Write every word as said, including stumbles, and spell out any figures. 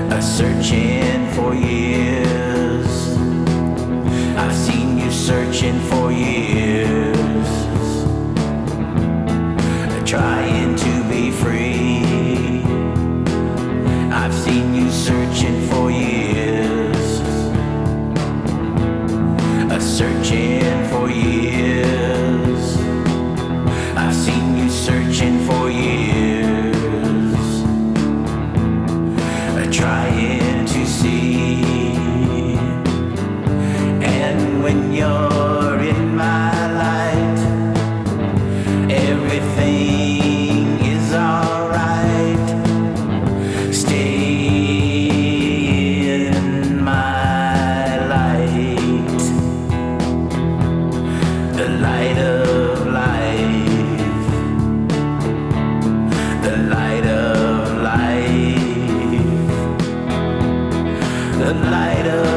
uh, searching for years. I've seen you searching for years, uh, trying to be free. I've seen you searching for years, uh, searching for years. I've seen you searching for years, trying to see. And when you're in my light, everything is alright. Stay in my light, the light of life, the light of life, the light of